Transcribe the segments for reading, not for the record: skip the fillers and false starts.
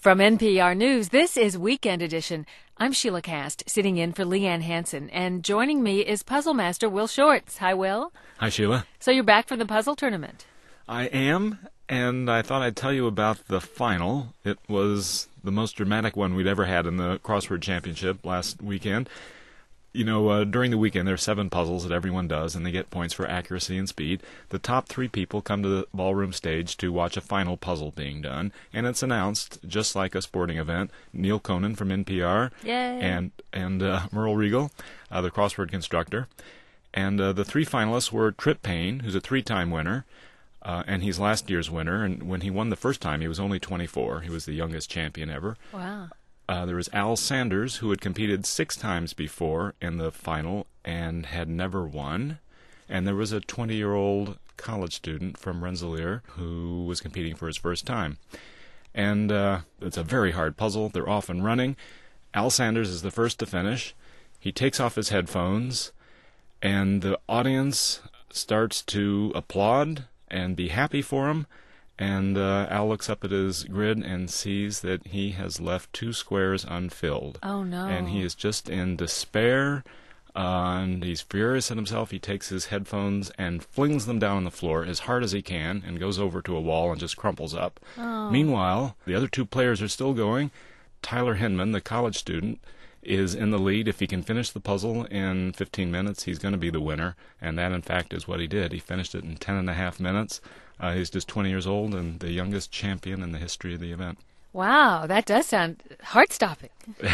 From NPR News, this is Weekend Edition. I'm Sheila Cast, sitting in for Leanne Hansen, and joining me is puzzle master Will Shorts. Hi, Will. Hi, Sheila. So you're back from the puzzle tournament. I am, and I thought I'd tell you about the final. It was the most dramatic one we'd ever had in the Crossword Championship last weekend. You know, during the weekend, there are 7 puzzles that everyone does, and they get points for accuracy and speed. The top 3 people come to the ballroom stage to watch a final puzzle being done, and it's announced, just like a sporting event. Neil Conan from NPR, Yay. and Merle Regal, the crossword constructor. And the 3 finalists were Trip Payne, who's a 3-time winner, and he's last year's winner. And when he won the first time, he was only 24. He was the youngest champion ever. Wow. There was Al Sanders, who had competed 6 times before in the final and had never won. And there was a 20-year-old college student from Rensselaer who was competing for his first time. And it's a very hard puzzle. They're off and running. Al Sanders is the first to finish. He takes off his headphones, and the audience starts to applaud and be happy for him. And Al looks up at his grid and sees that he has left 2 squares unfilled. Oh, no. And he is just in despair, and he's furious at himself. He takes his headphones and flings them down on the floor as hard as he can and goes over to a wall and just crumples up. Oh. Meanwhile, the other 2 players are still going. Tyler Hinman, the college student, is in the lead. If he can finish the puzzle in 15 minutes, he's going to be the winner. And that, in fact, is what he did. He finished it in 10.5 minutes. He's just 20 years old and the youngest champion in the history of the event. Wow, that does sound heart-stopping.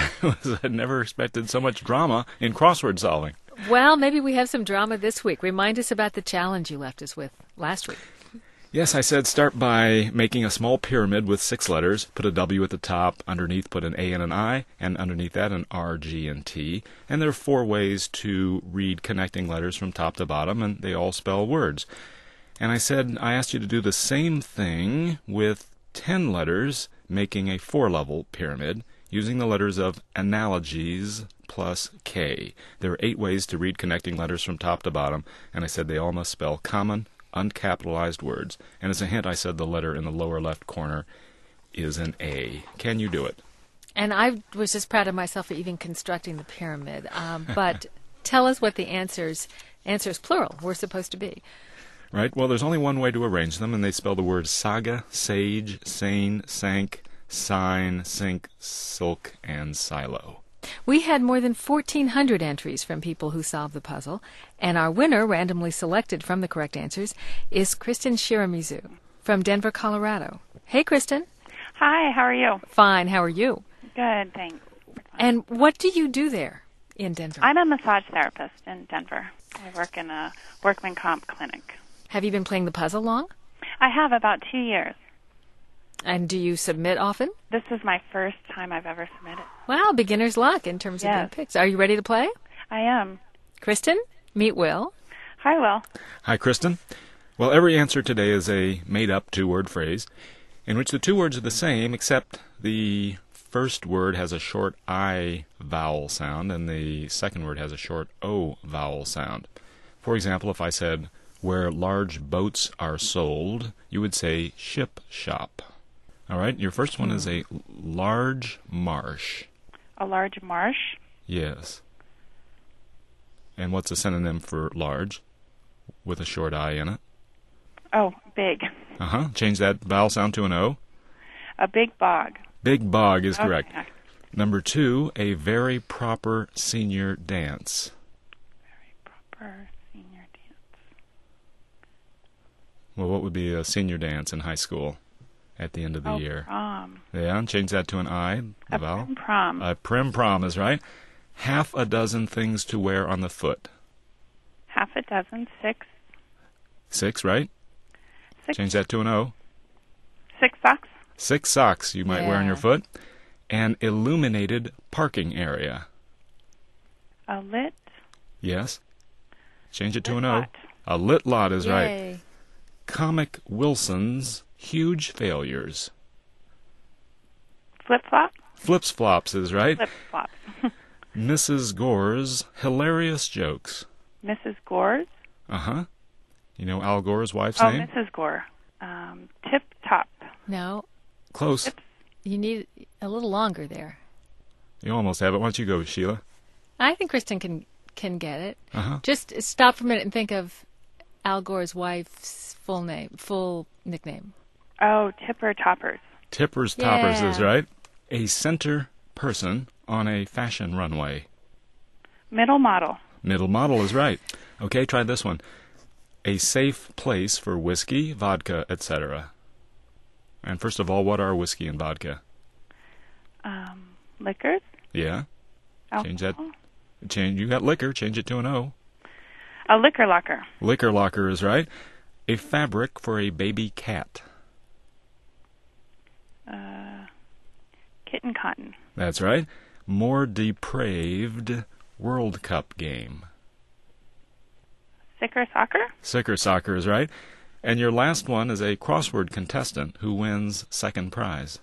I never expected so much drama in crossword solving. Well, maybe we have some drama this week. Remind us about the challenge you left us with last week. Yes, I said start by making a small pyramid with 6 letters, put a W at the top, underneath put an A and an I, and underneath that an R, G, and T. And there are 4 ways to read connecting letters from top to bottom, and they all spell words. And I asked you to do the same thing with 10 letters, making a 4-level pyramid, using the letters of analogies plus K. There are 8 ways to read connecting letters from top to bottom, and I said they all must spell common, uncapitalized words. And as a hint, I said the letter in the lower left corner is an A. Can you do it? And I was just proud of myself for even constructing the pyramid. But tell us what the answers plural, were supposed to be. Right. Well, there's only one way to arrange them, and they spell the words saga, sage, sane, sank, sign, sink, silk, and silo. We had more than 1,400 entries from people who solved the puzzle, and our winner, randomly selected from the correct answers, is Kristen Shiramizu from Denver, Colorado. Hey, Kristen. Hi, how are you? Fine, how are you? Good, thanks. And what do you do there in Denver? I'm a massage therapist in Denver. I work in a workman comp clinic. Have you been playing the puzzle long? I have about 2 years. And do you submit often? This is my first time I've ever submitted. Wow, beginner's luck in terms of being picked. Are you ready to play? I am. Kristen, meet Will. Hi, Will. Hi, Kristen. Well, every answer today is a made-up 2-word phrase in which the 2 words are the same, except the first word has a short I vowel sound and the second word has a short O vowel sound. For example, if I said, where large boats are sold, you would say ship shop. All right, your first one is a large marsh. A large marsh? Yes. And what's a synonym for large with a short I in it? Oh, big. Change that vowel sound to an O. A big bog. Big bog is correct. Okay. Number 2, a very proper senior dance. Very proper senior dance. Well, what would be a senior dance in high school at the end of the year? Prom. Yeah, change that to an I, the A vowel. prim prom. A prim prom is right. Half a dozen things to wear on the foot. Half a dozen, 6. 6, right? 6. Change that to an O. 6 socks. 6 socks you might wear on your Yeah. foot. An illuminated parking area. A lit. Yes. Change it to lit an O. lot. A lit lot is right. Yay. Comic Wilson's huge failures. Flip flop. Flips flops is right. Flip flops. Mrs. Gore's hilarious jokes. Mrs. Gore's. You know Al Gore's wife's Oh, name? Mrs. Gore. Tip top. No, Close. you need A little longer there. You almost have it. Why don't you go, Sheila? I think Kristen can get it. Uh-huh. Just stop for a minute and think of Al Gore's wife's full nickname. Oh, Tipper Toppers. Tippers Toppers Yeah. is right. A center person on a fashion runway. Middle model. Middle model is right. Okay, try this one. A safe place for whiskey, vodka, etc. And first of all, what are whiskey and vodka? Liquors. Yeah. Alcohol. Change that. You got liquor. Change it to an O. A liquor locker. Liquor locker is right. A fabric for a baby cat. Kitten cotton. That's right. More depraved World Cup game. Sicker soccer. Sicker soccer is right. And your last one is a crossword contestant who wins second prize.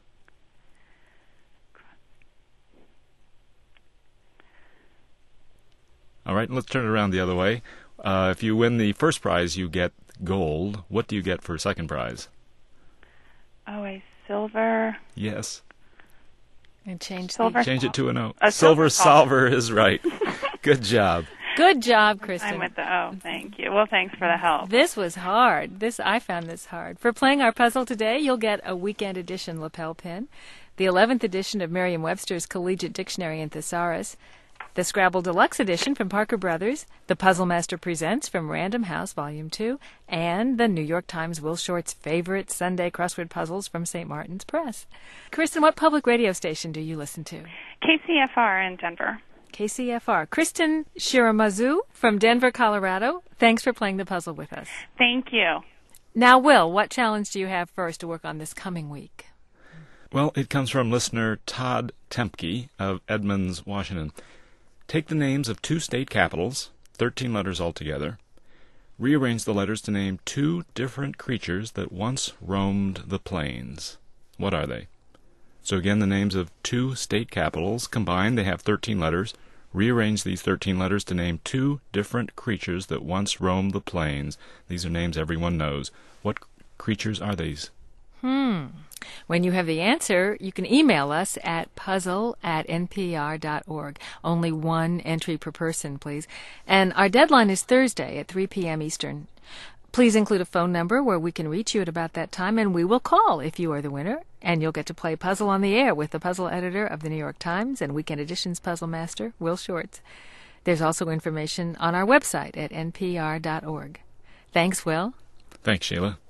All right, let's turn it around the other way. If you win the first prize, you get gold. What do you get for second prize? Oh, a silver. Yes. And change Silver. Change it to an O. A Silver silver solver is right. Good job. Good job, Kristen. I'm with the O. Thank you. Well, thanks for the help. This was hard. I found this hard. For playing our puzzle today, you'll get a weekend edition lapel pin, the 11th edition of Merriam-Webster's Collegiate Dictionary and Thesaurus, the Scrabble Deluxe Edition from Parker Brothers, the Puzzle Master Presents from Random House Volume 2, and the New York Times Will Short's favorite Sunday crossword puzzles from St. Martin's Press. Kristen, what public radio station do you listen to? KCFR in Denver. KCFR. Kristen Shiramazu from Denver, Colorado. Thanks for playing the puzzle with us. Thank you. Now, Will, what challenge do you have for us to work on this coming week? Well, it comes from listener Todd Tempke of Edmonds, Washington. Take the names of two state capitals, 13 letters altogether. Rearrange the letters to name two different creatures that once roamed the plains. What are they? So again, the names of two state capitals. Combined, they have 13 letters. Rearrange these 13 letters to name two different creatures that once roamed the plains. These are names everyone knows. What creatures are these? When you have the answer, you can email us at puzzle@npr.org. Only one entry per person, please. And our deadline is Thursday at 3 p.m. Eastern. Please include a phone number where we can reach you at about that time, and we will call if you are the winner. And you'll get to play Puzzle on the Air with the puzzle editor of the New York Times and Weekend Edition's puzzle master, Will Shortz. There's also information on our website at npr.org. Thanks, Will. Thanks, Sheila.